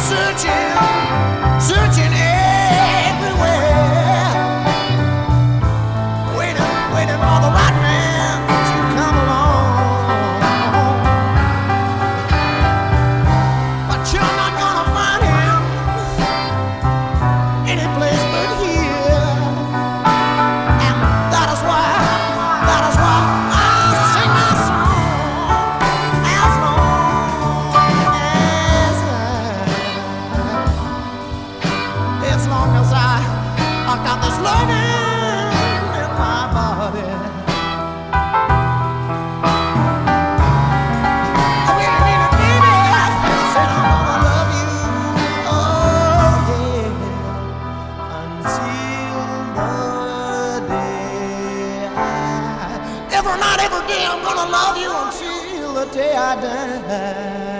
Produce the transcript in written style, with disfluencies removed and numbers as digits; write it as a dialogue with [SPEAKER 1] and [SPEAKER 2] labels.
[SPEAKER 1] searching, searching everywhere, waiting for the right man to come along. But you're not gonna find him any place but here, and that is why I sing my song as long as I got this loving in my body. I really need it, baby. I said I'm gonna love you, oh yeah, until the day every night, every day I'm gonna love you until the day I die.